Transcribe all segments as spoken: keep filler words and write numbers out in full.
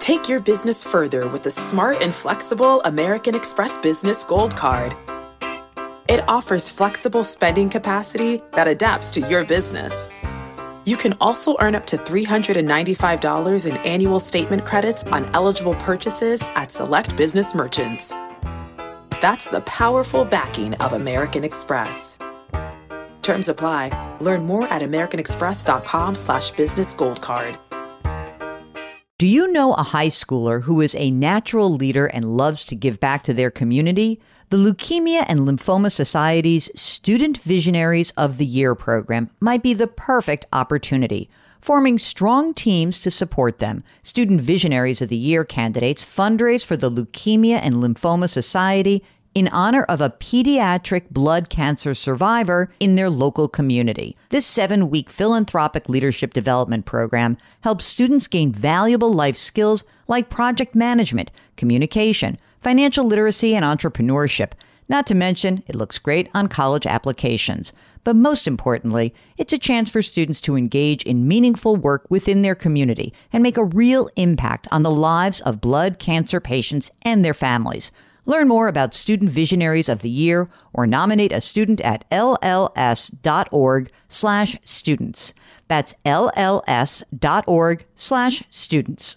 Take your business further with the smart and flexible American Express Business Gold Card. It offers flexible spending capacity that adapts to your business. You can also earn up to three hundred ninety-five dollars in annual statement credits on eligible purchases at select business merchants. That's the powerful backing of American Express. Terms apply. Learn more at americanexpress.com slash business gold card. Do you know a high schooler who is a natural leader and loves to give back to their community? The Leukemia and Lymphoma Society's Student Visionaries of the Year program might be the perfect opportunity. Forming strong teams to support them, Student Visionaries of the Year candidates fundraise for the Leukemia and Lymphoma Society in honor of a pediatric blood cancer survivor in their local community. This seven-week philanthropic leadership development program helps students gain valuable life skills like project management, communication, financial literacy, and entrepreneurship. Not to mention, it looks great on college applications. But most importantly, it's a chance for students to engage in meaningful work within their community and make a real impact on the lives of blood cancer patients and their families. Learn more about Student Visionaries of the Year or nominate a student at lls.org slash students. That's lls.org slash students.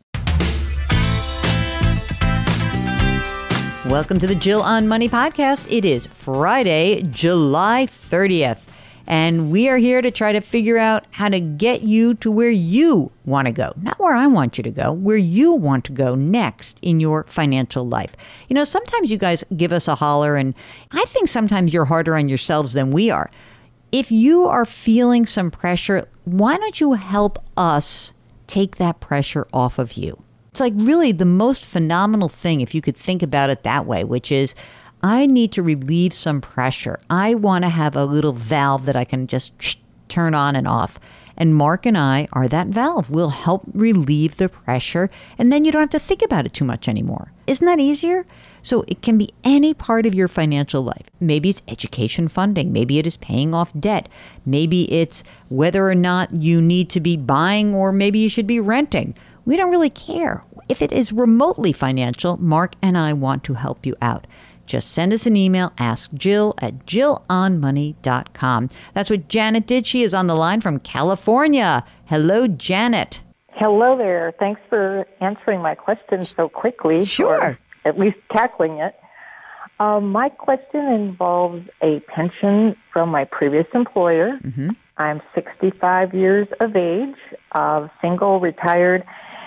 Welcome to the Jill on Money podcast. It is Friday, July thirtieth. And we are here to try to figure out how to get you to where you want to go. Not where I want you to go, where you want to go next in your financial life. You know, sometimes you guys give us a holler, and I think sometimes you're harder on yourselves than we are. If you are feeling some pressure, why don't you help us take that pressure off of you? It's like really the most phenomenal thing, if you could think about it that way, which is, I need to relieve some pressure. I want to have a little valve that I can just turn on and off. And Mark and I are that valve. We'll help relieve the pressure, and then you don't have to think about it too much anymore. Isn't that easier? So it can be any part of your financial life. Maybe it's education funding. Maybe it is paying off debt. Maybe it's whether or not you need to be buying or maybe you should be renting. We don't really care. If it is remotely financial, Mark and I want to help you out. Just send us an email, ask Jill at jill on money dot com. That's what Janet did. She is on the line from California. Hello, Janet. Hello there. Thanks for answering my question so quickly. Sure. Or at least tackling it. Um, my question involves a pension from my previous employer. Mm-hmm. I'm sixty-five years of age, uh, single, retired,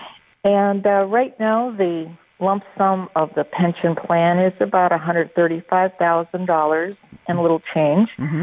and uh, right now the lump sum of the pension plan is about one hundred thirty-five thousand dollars and a little change. Mm-hmm.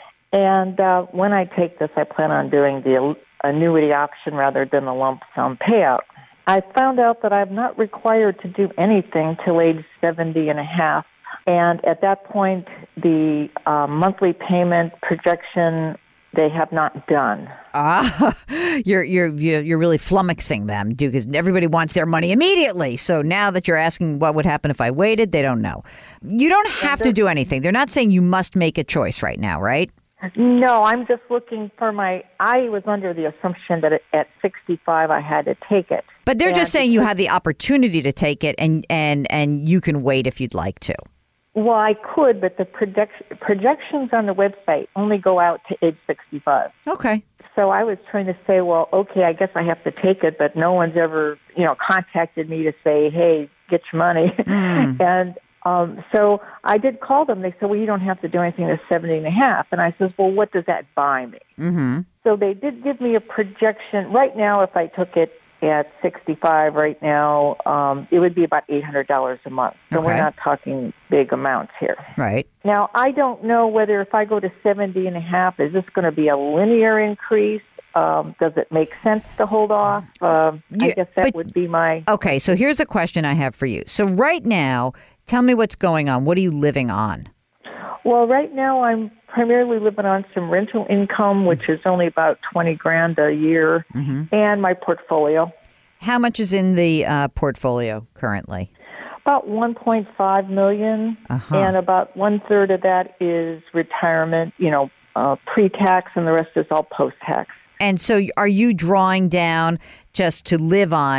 And uh, when I take this, I plan on doing the annuity option rather than the lump sum payout. I found out that I'm not required to do anything till age seventy and a half. And at that point, the uh, monthly payment projection they have not done. Ah, you're you're you're really flummoxing them, dude, because everybody wants their money immediately. So now that you're asking what would happen if I waited, they don't know. You don't have to do anything. They're not saying you must make a choice right now, right? No, I'm just looking for my, I was under the assumption that at sixty-five I had to take it. But they're and just saying you have the opportunity to take it and, and, and you can wait if you'd like to. Well, I could, but the project, projections on the website only go out to age sixty-five. Okay. So I was trying to say, well, okay, I guess I have to take it, but no one's ever, you know, contacted me to say, hey, get your money. Mm. And um, so I did call them. They said, well, you don't have to do anything to seventy and a half. And I says, well, what does that buy me? Mm-hmm. So they did give me a projection. Right now, if I took it at sixty-five right now, um, it would be about eight hundred dollars a month. So okay. We're not talking big amounts here. Right. Now, I don't know whether if I go to seventy and a half, is this going to be a linear increase? Um, does it make sense to hold off? Uh, yeah, I guess that but, would be my... Okay, so here's the question I have for you. So right now, tell me what's going on. What are you living on? Well, right now I'm primarily living on some rental income, which is only about twenty grand a year, mm-hmm. and my portfolio. How much is in the uh, portfolio currently? About one point five million dollars, uh-huh. and about one-third of that is retirement, you know, uh, pre-tax, and the rest is all post-tax. And so are you drawing down just to live on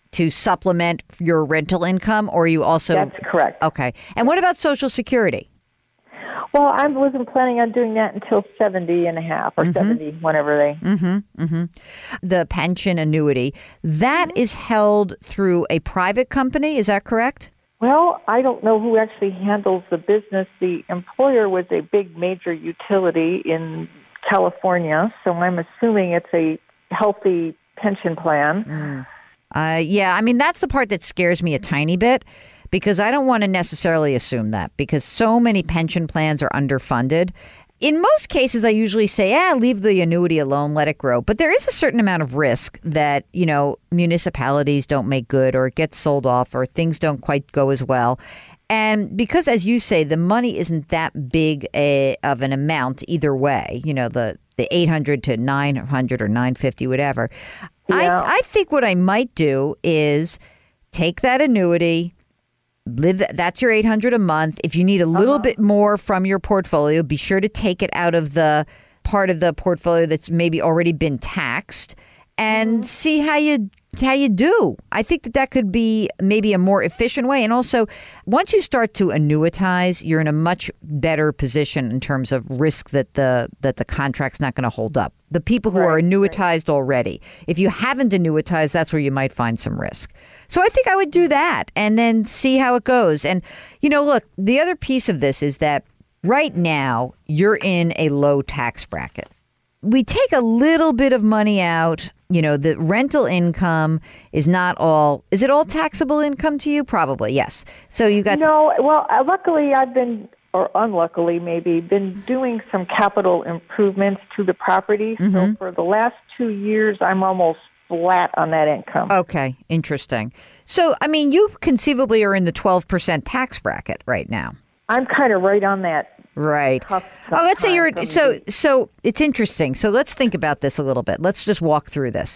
to supplement your rental income, or you also... That's correct. Okay. And what about Social Security? Well, I wasn't planning on doing that until seventy and a half or mm-hmm. seventy, whenever they... Mm-hmm, mm-hmm. The pension annuity, that mm-hmm. is held through a private company, is that correct? Well, I don't know who actually handles the business. The employer was a big major utility in California, so I'm assuming it's a healthy pension plan. Mm. Uh, yeah, I mean, that's the part that scares me a tiny bit, because I don't want to necessarily assume that, because so many pension plans are underfunded. In most cases, I usually say, ah, leave the annuity alone, let it grow. But there is a certain amount of risk that, you know, municipalities don't make good, or it gets sold off, or things don't quite go as well. And because, as you say, the money isn't that big a, of an amount either way, you know, the, the eight hundred to nine hundred or nine fifty, whatever. Yeah. I, I think what I might do is take that annuity. Live, that's your eight hundred a month. If you need a little uh-huh. bit more from your portfolio, be sure to take it out of the part of the portfolio that's maybe already been taxed, and mm-hmm. see how you how you do. I think that that could be maybe a more efficient way. And also, once you start to annuitize, you're in a much better position in terms of risk that the that the contract's not going to hold up. The people who right, are annuitized right. already. If you haven't annuitized, that's where you might find some risk. So I think I would do that and then see how it goes. And, you know, look, the other piece of this is that right now you're in a low tax bracket. We take a little bit of money out. You know, the rental income is not all. Is it all taxable income to you? Probably, yes. So you got. No, well, uh, luckily I've been, or unluckily maybe, been doing some capital improvements to the property. Mm-hmm. So for the last two years, I'm almost flat on that income. Okay, interesting. So, I mean, you conceivably are in the twelve percent tax bracket right now. I'm kind of right on that. Right. Tough, tough oh, let's say you're so so it's interesting. So let's think about this a little bit. Let's just walk through this.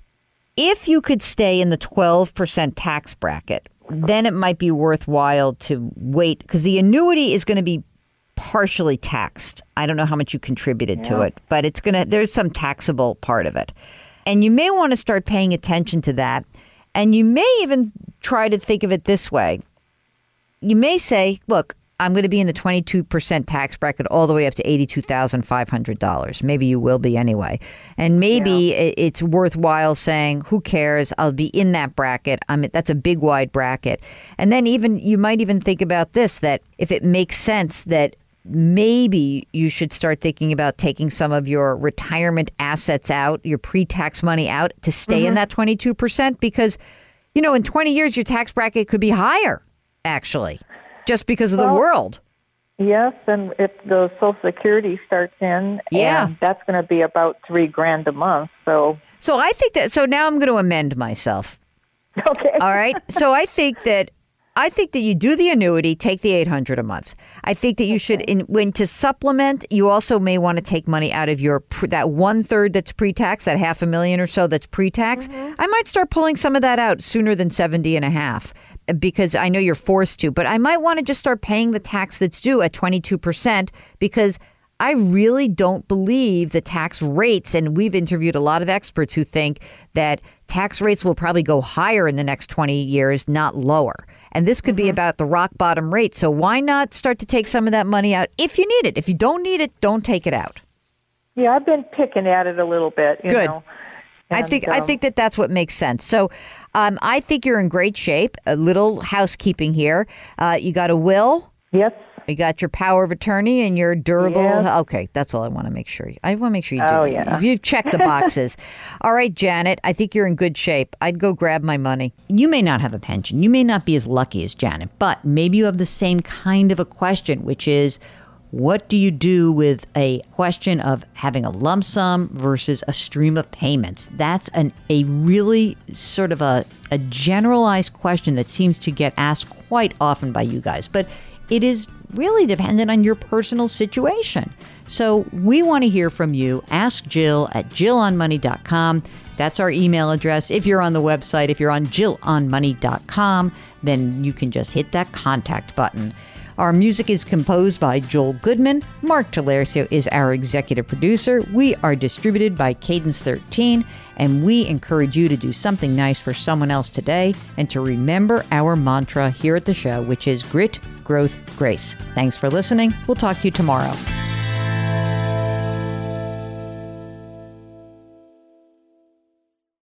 If you could stay in the twelve percent tax bracket, then it might be worthwhile to wait, because the annuity is going to be partially taxed. I don't know how much you contributed yeah. to it, but it's going to there's some taxable part of it. And you may want to start paying attention to that. And you may even try to think of it this way. You may say, look, I'm going to be in the twenty-two percent tax bracket all the way up to eighty-two thousand five hundred dollars. Maybe you will be anyway. And maybe yeah. it's worthwhile saying, who cares? I'll be in that bracket. I mean, that's a big, wide bracket. And then even you might even think about this, that if it makes sense that maybe you should start thinking about taking some of your retirement assets out, your pre-tax money out, to stay mm-hmm. in that twenty-two percent, because, you know, in twenty years, your tax bracket could be higher, actually, just because of well, the world. Yes, and if the Social Security starts in, yeah. and that's going to be about three grand a month. So, so I think that, so now I'm going to amend myself. Okay. All right. So I think that I think that you do the annuity, take the eight hundred a month. I think that you should, in, when to supplement, you also may want to take money out of your pre, that one third that's pre-tax, that half a million or so that's pre-tax. Mm-hmm. I might start pulling some of that out sooner than seventy and a half, because I know you're forced to. But I might want to just start paying the tax that's due at twenty-two percent, because I really don't believe the tax rates, and we've interviewed a lot of experts who think that tax rates will probably go higher in the next twenty years, not lower. And this could mm-hmm. be about the rock bottom rate. So why not start to take some of that money out if you need it? If you don't need it, don't take it out. Yeah, I've been picking at it a little bit. You Good. Know, I think um, I think that that's what makes sense. So um, I think you're in great shape. A little housekeeping here. Uh, you got a will? Yes. You got your power of attorney and your durable. Yes. Okay, that's all I want to make sure. I want to make sure you do. Oh, yeah. You've checked the boxes. All right, Janet, I think you're in good shape. I'd go grab my money. You may not have a pension. You may not be as lucky as Janet, but maybe you have the same kind of a question, which is, what do you do with a question of having a lump sum versus a stream of payments? That's an a really sort of a, a generalized question that seems to get asked quite often by you guys, but it is really dependent on your personal situation. So we want to hear from you. Ask Jill at jill on money dot com. That's our email address. If you're on the website, if you're on jill on money dot com, then you can just hit that contact button. Our music is composed by Joel Goodman. Mark Talercio is our executive producer. We are distributed by Cadence thirteen, and we encourage you to do something nice for someone else today and to remember our mantra here at the show, which is grit, growth, grace. Thanks for listening. We'll talk to you tomorrow.